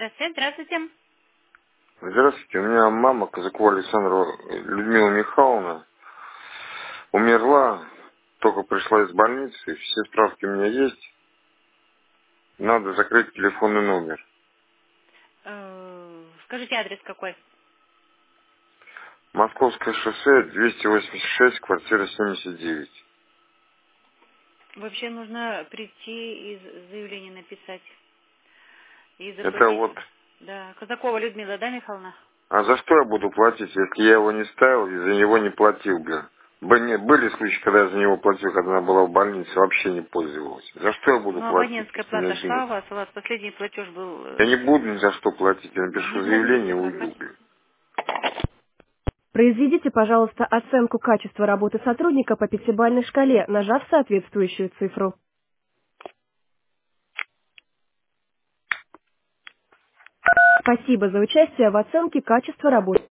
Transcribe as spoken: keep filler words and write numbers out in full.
Рассвет, здравствуйте. Здравствуйте, у меня мама Казакова Александра Людмила Михайловна умерла, только пришла из больницы, все справки у меня есть, надо закрыть телефонный номер. Э, Скажите, адрес какой? Московское шоссе, двести восемьдесят шесть, квартира семьдесят девять. Вообще нужно прийти и з- заявление написать и Это заплатить. вот, Да, Казакова Людмила, да, Михайловна? а за что я буду платить, если я его не ставил и за него не платил, блин? Были были случаи, когда я за него платил, когда она была в больнице, вообще не пользовалась. За что я буду Ну, платить, абонентская если у меня плата шла денег? у вас, у вас последний платеж был... Я э, не буду ни за что платить, я напишу Не заявление и платите уйду, пока. блин. Произведите, пожалуйста, оценку качества работы сотрудника по пятибалльной шкале, нажав соответствующую цифру. Спасибо за участие в оценке качества работы.